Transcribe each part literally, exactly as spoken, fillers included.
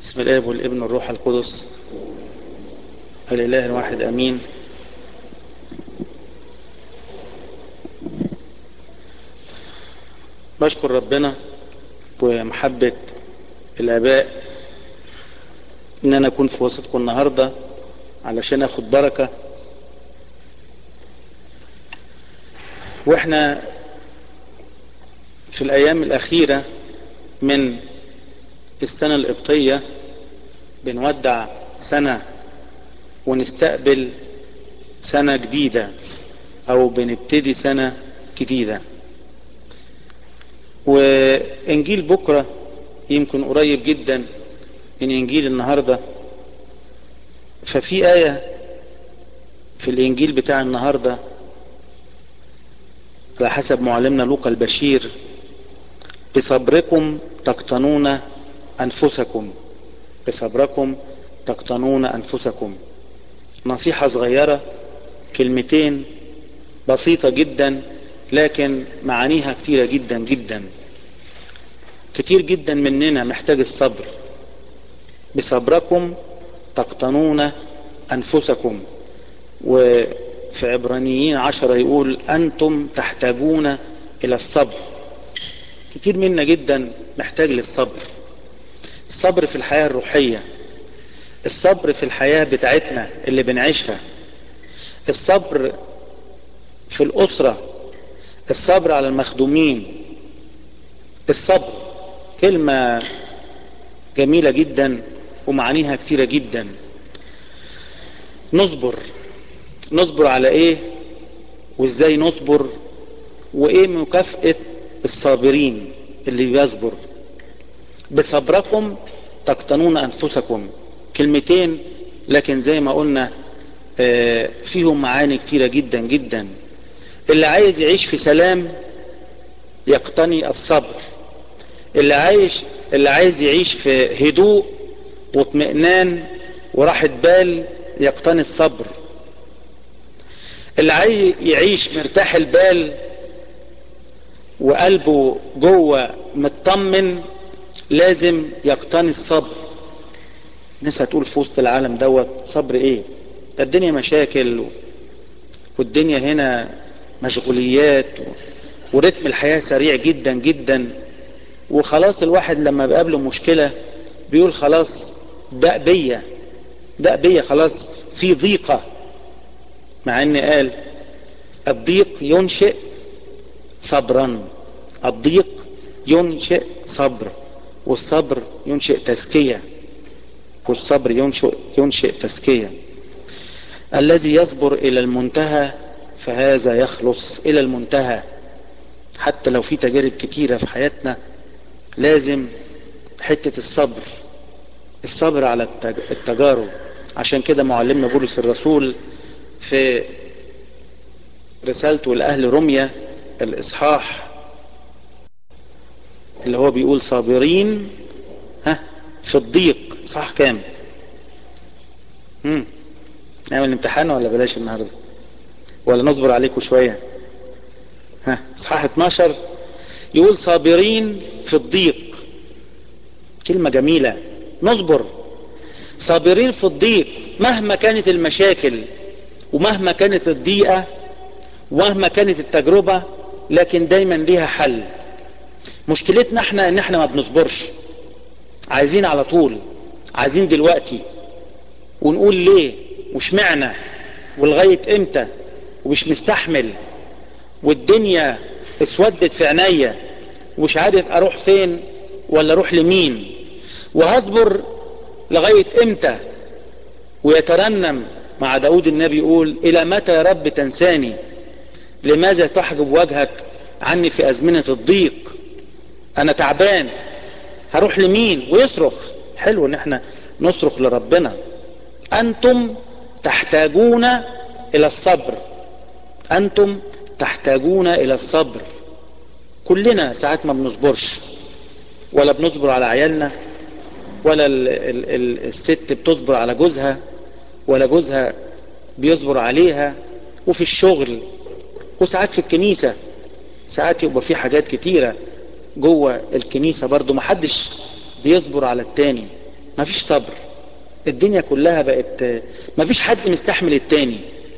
بسم الآب والابن والروح القدس الإله الواحد أمين. بشكر ربنا ومحبة الآباء إن أنا أكون في وسطكم النهاردة علشان أخد بركة. وإحنا في الأيام الأخيرة من السنة القبطية بنودع سنة ونستقبل سنة جديدة أو بنبتدي سنة جديدة. وإنجيل بكرة يمكن قريب جدا من إنجيل النهاردة، ففي آية في الإنجيل بتاع النهاردة على حسب معلمنا لوقا البشير: بصبركم تقتنون أنفسكم، بصبركم تقتنون أنفسكم. نصيحة صغيرة، كلمتين بسيطة جدا لكن معانيها كتيرة جدا جدا. كتير جدا مننا محتاج الصبر. بصبركم تقتنون أنفسكم، وفي عبرانيين عشرة يقول أنتم تحتاجون إلى الصبر. كتير منا جدا محتاج للصبر. الصبر في الحياة الروحية، الصبر في الحياة بتاعتنا اللي بنعيشها، الصبر في الأسرة، الصبر على المخدومين. الصبر كلمة جميلة جدا ومعانيها كتيرة جدا. نصبر نصبر على ايه وازاي نصبر، وايه مكافأة الصابرين اللي بيصبر. بصبركم تقتنون انفسكم، كلمتين لكن زي ما قلنا فيهم معاني كتيرة جدا جدا. اللي عايز يعيش في سلام يقتني الصبر، اللي عايش اللي عايز يعيش في هدوء واطمئنان وراحة بال يقتني الصبر، اللي عايز يعيش مرتاح البال وقلبه جوه مطمن لازم يقتني الصبر. الناس هتقول في وسط العالم دوت صبر ايه؟ ده الدنيا مشاكل والدنيا هنا مشغوليات ورتم الحياة سريع جدا جدا، وخلاص الواحد لما بيقابله مشكلة بيقول خلاص ده بيا ده بيا خلاص في ضيقة. مع ان قال الضيق ينشئ صبرا، الضيق ينشئ صبر، والصبر ينشئ تزكية، والصبر ينشئ ينشئ تزكية. الذي يصبر إلى المنتهى فهذا يخلص إلى المنتهى. حتى لو في تجارب كتيرة في حياتنا لازم حتة الصبر، الصبر على التجارب. عشان كده معلمنا بولس الرسول في رسالته لأهل روميا الإصحاح اللي هو بيقول صابرين ها في الضيق، صح كام؟ امم نعمل امتحان ولا بلاش النهارده ولا نصبر عليكم شويه؟ ها اصحاح اتناشر يقول صابرين في الضيق. كلمه جميله، نصبر صابرين في الضيق مهما كانت المشاكل ومهما كانت الضيقه ومهما كانت التجربه، لكن دايما ليها حل. مشكلتنا احنا ان احنا ما بنصبرش، عايزين على طول، عايزين دلوقتي، ونقول ليه وش معنى ولغاية امتى ومش مستحمل، والدنيا اسودت في عينيا ومش عارف اروح فين ولا اروح لمين، وهصبر لغاية امتى. ويترنم مع داود النبي يقول الى متى يا رب تنساني، لماذا تحجب وجهك عني في ازمنة الضيق. انا تعبان هروح لمين؟ ويصرخ. حلو ان احنا نصرخ لربنا. انتم تحتاجون الى الصبر، انتم تحتاجون الى الصبر. كلنا ساعات ما بنصبرش، ولا بنصبر على عيالنا، ولا ال ال ال الست بتصبر على جوزها، ولا جوزها بيصبر عليها، وفي الشغل، وساعات في الكنيسة. ساعات يبقى في حاجات كتيرة جوه الكنيسة برضو محدش بيصبر على التاني. مفيش صبر. الدنيا كلها بقت مفيش حد مستحمل التاني.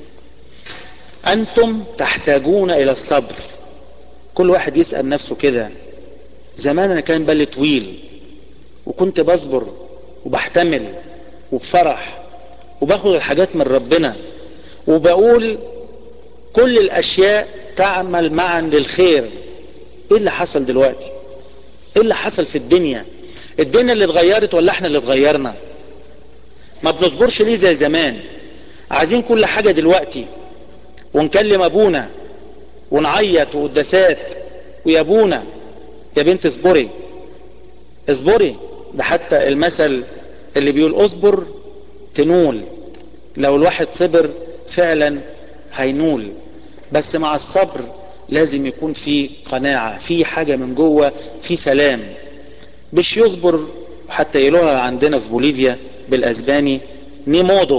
انتم تحتاجون الى الصبر. كل واحد يسأل نفسه كده، زمان انا كان بالي طويل وكنت بصبر وبحتمل وبفرح وباخد الحاجات من ربنا وبقول كل الاشياء تعمل معا للخير. ايه اللي حصل دلوقتي؟ ايه اللي حصل في الدنيا؟ الدنيا اللي اتغيرت ولا احنا اللي اتغيرنا؟ ما بنصبرش ليه زي زمان؟ عايزين كل حاجة دلوقتي، ونكلم ابونا ونعيط وقداسات ويا ابونا يا بنت اصبري اصبري. ده حتى المثل اللي بيقول اصبر تنول. لو الواحد صبر فعلا هينول، بس مع الصبر لازم يكون في قناعة، في حاجة من جوه، في سلام. مش يصبر حتى يقولوها عندنا في بوليفيا بالاسباني نيمودو،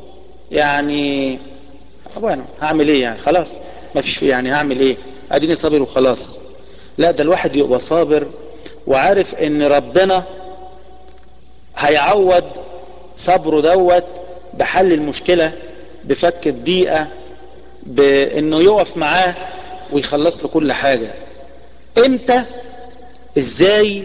يعني وانا هعمل ايه يعني؟ خلاص ما فيش يعني هعمل ايه؟ اديني صابر وخلاص. لا، ده الواحد يبقى صابر وعارف ان ربنا هيعوض صبره دوت بحل المشكلة، بفك الضيقة، بانه يقف معاه ويخلص له كل حاجة. امتى؟ ازاي؟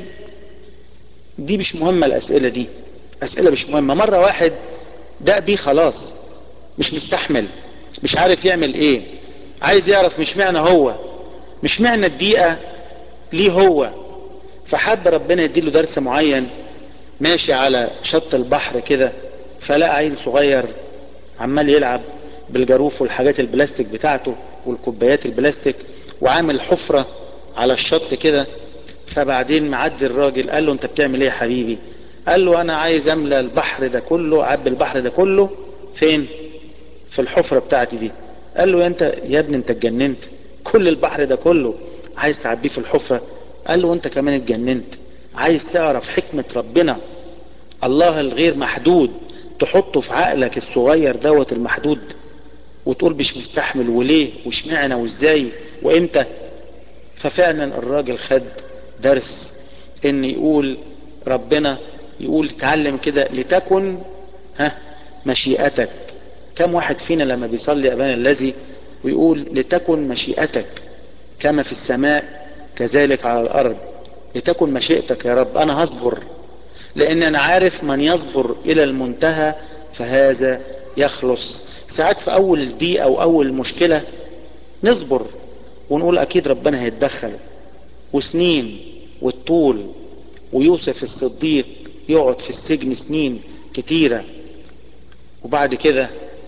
دي مش مهمة. الاسئلة دي اسئلة مش مهمة. مرة واحد ده بيه خلاص مش مستحمل، مش عارف يعمل ايه، عايز يعرف مش معنى هو مش معنى الضيقة ليه هو. فحب ربنا يديله درس معين. ماشي على شط البحر كده، فلقى عيل صغير عمال يلعب بالجاروف والحاجات البلاستيك بتاعته والكوبايات البلاستيك، وعامل حفرة على الشط كده. فبعدين معدي الراجل قال له انت بتعمل ايه يا حبيبي؟ قال له انا عايز املى البحر ده كله، اعبي البحر ده كله. فين؟ في الحفرة بتاعتي دي. قال له يا انت يا ابني انت اتجننت؟ كل البحر ده كله عايز تعبيه في الحفرة؟ قال له وانت كمان اتجننت؟ عايز تعرف حكمة ربنا الله الغير محدود تحطه في عقلك الصغير دوت المحدود وتقول مش مستحمل وليه واشمعنى وازاي وامتى؟ ففعلا الراجل خد درس ان يقول ربنا يقول اتعلم كده لتكن ها مشيئتك. كم واحد فينا لما بيصلي ابانا الذي ويقول لتكن مشيئتك كما في السماء كذلك على الارض. لتكن مشيئتك يا رب. انا هصبر لان انا عارف من يصبر الى المنتهى فهذا يخلص. ساعات في اول الضيقه او اول المشكله نصبر ونقول اكيد ربنا هيتدخل، وسنين والطول. ويوسف الصديق يقعد في السجن سنين كتيرة وبعد كده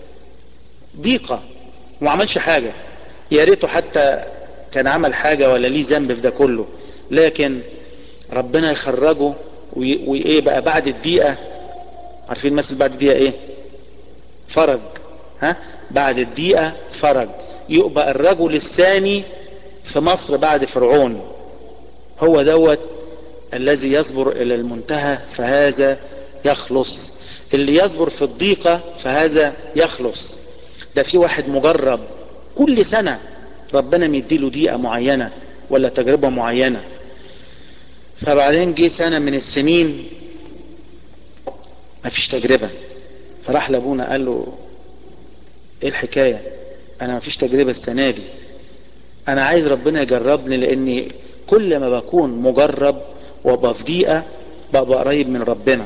ضيقة وما عملش حاجة. يا ريته حتى كان عمل حاجة ولا ليه ذنب في ده كله، لكن ربنا يخرجه. وايه بقى بعد الضيقة؟ عارفين المثل بعد الضيقة ايه؟ فرج. ها؟ بعد الضيقة فرج. يبقى الرجل الثاني في مصر بعد فرعون. هو دوت الذي يصبر الى المنتهى فهذا يخلص. اللي يصبر في الضيقة فهذا يخلص. ده في واحد مجرب كل سنة ربنا مديله ضيقة معينة ولا تجربة معينة، فبعدين جه سنة من السنين ما فيش تجربة، فراح لابونا قال له ايه الحكاية؟ انا ما فيش تجربة السنة دي، انا عايز ربنا يجربني، لاني كل ما بكون مجرب وابقى في ضيقة ببقى قريب من ربنا.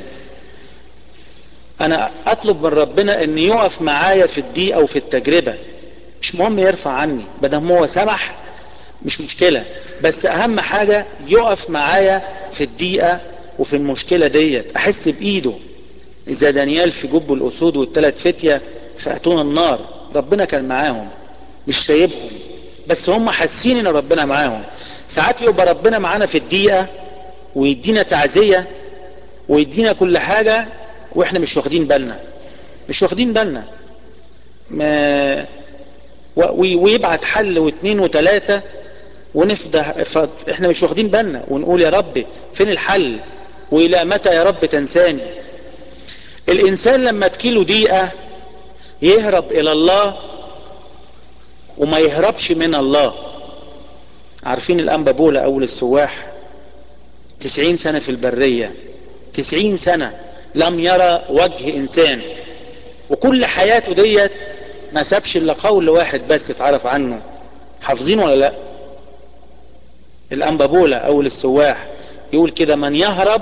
انا اطلب من ربنا ان يقف معايا في الضيقة وفي التجربة. مش مهم يرفع عني بدل هو سمح، مش مشكلة، بس اهم حاجة يقف معايا في الضيقة وفي المشكلة ديت احس بايده. اذا دانيال في جب الاسود والثلاث فتية فاتون النار، ربنا كان معاهم مش سايبهم، بس هم حاسين ان ربنا معاهم. ساعات يبقى ربنا معانا في الضيقة ويدينا تعزية ويدينا كل حاجة واحنا مش واخدين بالنا مش واخدين بالنا ما ويبعت حل واثنين وثلاثة ونفضح احنا مش واخدين بالنا ونقول يا رب فين الحل والى متى يا رب تنساني. الانسان لما تكيله ضيقة يهرب الى الله وما يهربش من الله. عارفين الانبا بولا اول السواح تسعين سنة في البرية، تسعين سنة لم يرى وجه انسان، وكل حياته ديت ما سابش الا قول واحد بس اتعرف عنه. حافظين ولا لا؟ الانبابولا اول السواح يقول كده: من يهرب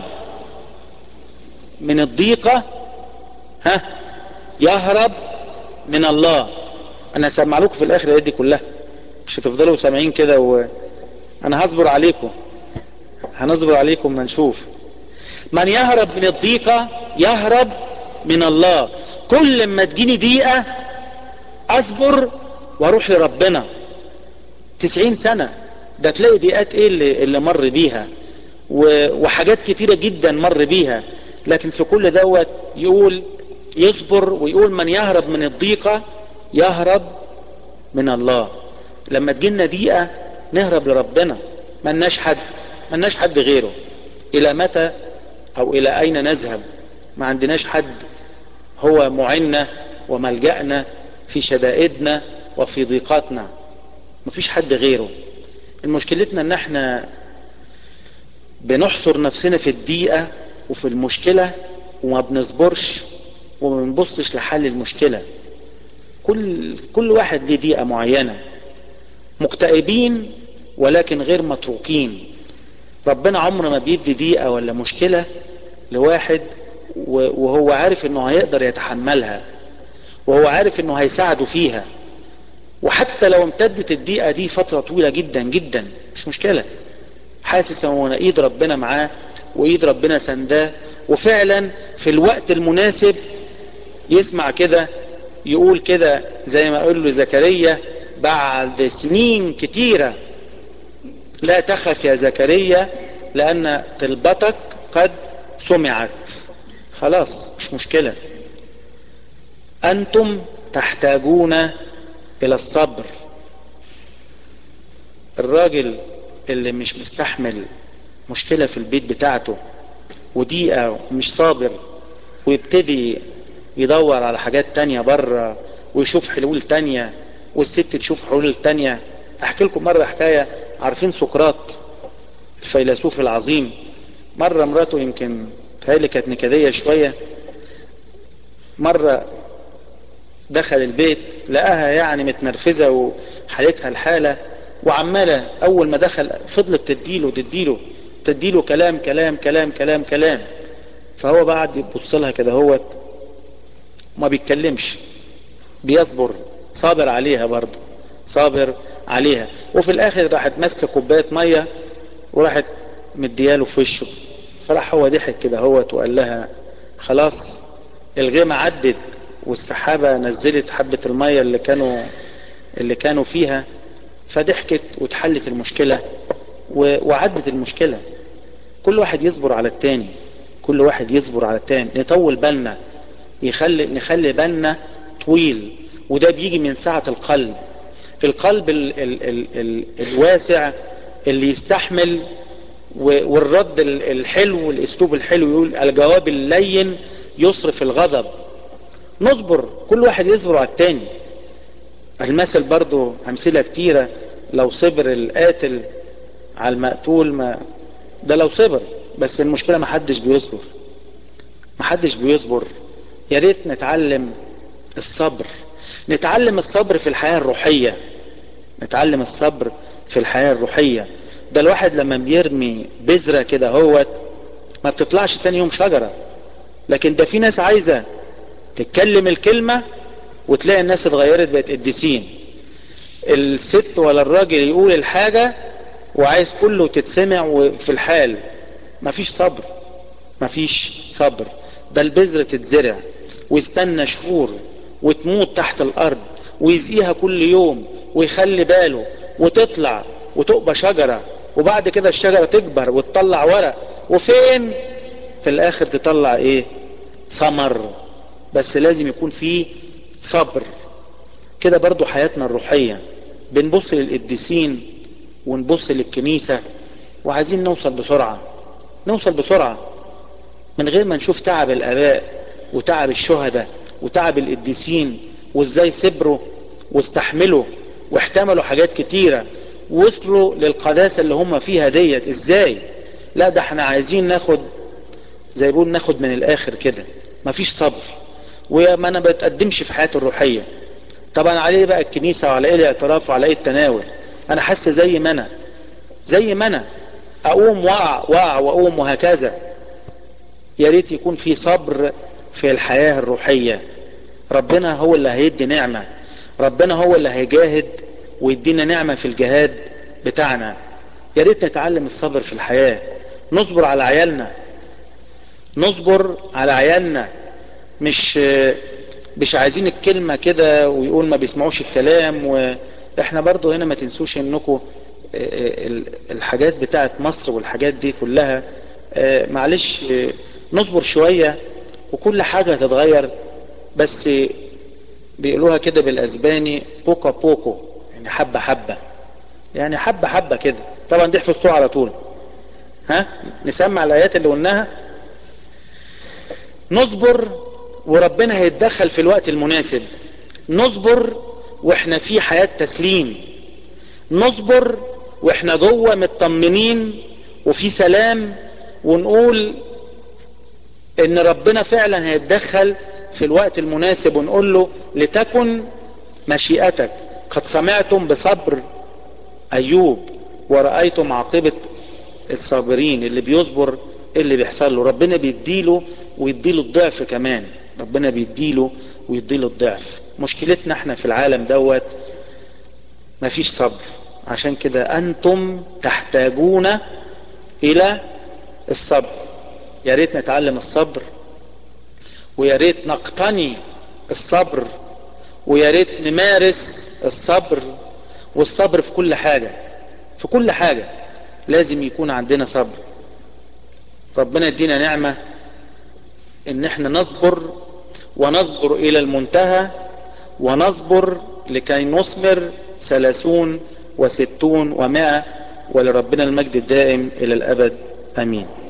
من الضيقة ها يهرب من الله. انا هسمع لكم في الاخر الايات دي كلها، مش هتفضلوا سامعين كده، وانا هصبر عليكم، هنصبر عليكم ما نشوف. من يهرب من الضيقة يهرب من الله. كل ما تجيني ضيقة اصبر واروح لربنا. تسعين سنة ده تلاقي ضيقات ايه اللي, اللي مر بيها، وحاجات كتيرة جدا مر بيها، لكن في كل دوت يقول يصبر ويقول: من يهرب من الضيقة يهرب من الله. لما تجينا ضيقة نهرب لربنا، ملناش حد، ملناش حد غيره. الى متى او الى اين نذهب؟ ما عندناش حد هو معنا وملجأنا في شدائدنا وفي ضيقاتنا، مفيش حد غيره. المشكلتنا ان احنا بنحصر نفسنا في الضيقة وفي المشكلة وما بنصبرش وما بنبصش لحل المشكلة. كل كل واحد ليه ضيقة معينة، مكتئبين ولكن غير متروكين. ربنا عمره ما بيدي ضيقة ولا مشكلة لواحد وهو عارف انه هيقدر يتحملها، وهو عارف انه هيساعده فيها. وحتى لو امتدت الضيقة دي فترة طويلة جدا جدا مش مشكلة، حاسس ان ايد ربنا معاه وايد ربنا سنداه، وفعلا في الوقت المناسب يسمع كده، يقول كده زي ما قال له زكريا بعد سنين كتيرة: لا تخف يا زكريا لان طلبتك قد سمعت. خلاص مش مشكلة، انتم تحتاجون الى الصبر. الراجل اللي مش مستحمل مشكلة في البيت بتاعته وضيقة ومش صابر، ويبتدي يدور على حاجات تانية بره ويشوف حلول تانية، والست تشوف حلول تانية. احكي لكم مرة حكاية. عارفين سقراط الفيلسوف العظيم؟ مرة مراته يمكن تهيألي كانت نكدية شوية، مرة دخل البيت لقاها يعني متنرفزة وحالتها الحالة، وعمالة اول ما دخل فضلت تديله تديله تديله كلام كلام كلام كلام كلام. فهو بعد يبص لها كده هوت ما بيتكلمش، بيصبر، صابر عليها برضه، صابر عليها. وفي الاخر راحت ماسكه كوبايه ميه وراحت مدياله في وشه. فراح هو ضحك كده هوت وقال لها: خلاص الغيمه عدت والسحابه نزلت حبه الميه اللي كانوا اللي كانوا فيها. فضحكت واتحلت المشكله وعدت المشكله. كل واحد يصبر على التاني، كل واحد يصبر على التاني، نطول بالنا، يخلي نخلي بالنا طويل. وده بيجي من سعة القلب، القلب ال ال ال ال الواسع اللي يستحمل، والرد الحلو والاسلوب الحلو. يقول: الجواب اللين يصرف الغضب. نصبر، كل واحد يصبر على التاني. المثل برضو امثلة كتيرة: لو صبر القاتل على المقتول ما ده لو صبر. بس المشكلة ما حدش بيصبر، ما حدش بيصبر. يا ريت نتعلم الصبر، نتعلم الصبر في الحياة الروحية، نتعلم الصبر في الحياة الروحية. ده الواحد لما بيرمي بذرة كده هوت ما بتطلعش تاني يوم شجرة، لكن ده في ناس عايزة تتكلم الكلمة وتلاقي الناس اتغيرت بقت قديسين. الست ولا الراجل يقول الحاجة وعايز كله تتسمع وفي الحال. مفيش صبر، مفيش صبر. ده البذرة تتزرع ويستنى شهور وتموت تحت الارض ويزقيها كل يوم ويخلي باله وتطلع وتبقى شجرة، وبعد كده الشجرة تكبر وتطلع ورق، وفين في الاخر تطلع ايه؟ ثمر. بس لازم يكون فيه صبر. كده برضو حياتنا الروحية، بنبص للقديسين ونبص للكنيسة وعايزين نوصل بسرعة، نوصل بسرعة من غير ما نشوف تعب الآباء وتعب الشهداء وتعب القديسين، وازاي صبروا واستحملوا واحتملوا حاجات كتيرة ووصلوا للقداسة اللي هم فيها ديت ازاي. لا ده احنا عايزين ناخد زي بيقول ناخد من الاخر كده، مفيش صبر وما انا بتقدمش في حياتي الروحية. طبعا عليه بقى الكنيسة وعلى ايه الاعتراف وعلى ايه التناول؟ انا حاسس زي ما انا زي ما انا اقوم واقع واقع واقوم وهكذا. يا ريت يكون في صبر في الحياة الروحية. ربنا هو اللي هيدي نعمة، ربنا هو اللي هيجاهد ويدينا نعمة في الجهاد بتاعنا. يا ريت نتعلم الصبر في الحياة، نصبر على عيالنا، نصبر على عيالنا. مش مش عايزين الكلمة كده ويقول ما بيسمعوش الكلام. واحنا برضو هنا ما تنسوش انكم الحاجات بتاعت مصر والحاجات دي كلها معلش نصبر شوية وكل حاجة هتتغير. بس بيقولوها كده بالاسباني بوكا بوكو، يعني حبة حبة، يعني حبة حبة كده. طبعا دي حفظتوها على طول. ها نسمع الايات اللي قلناها. نصبر وربنا هيتدخل في الوقت المناسب. نصبر واحنا في حياة تسليم. نصبر واحنا جوه مطمنين وفي سلام، ونقول ان ربنا فعلا هيتدخل في الوقت المناسب، ونقول له لتكن مشيئتك. قد سمعتم بصبر ايوب ورأيتم عاقبة الصابرين. اللي بيصبر اللي بيحصل له ربنا بيديله ويديله الضعف كمان. ربنا بيديله ويديله الضعف. مشكلتنا احنا في العالم دوت مفيش صبر. عشان كده انتم تحتاجون الى الصبر. يا ريت نتعلم الصبر، ويا ريت نقتني الصبر، ويا ريت نمارس الصبر. والصبر في كل حاجة، في كل حاجة لازم يكون عندنا صبر. ربنا يدينا نعمة ان احنا نصبر، ونصبر الى المنتهى، ونصبر لكي نثمر ثلاثون وستون ومائة. ولربنا المجد الدائم الى الابد امين.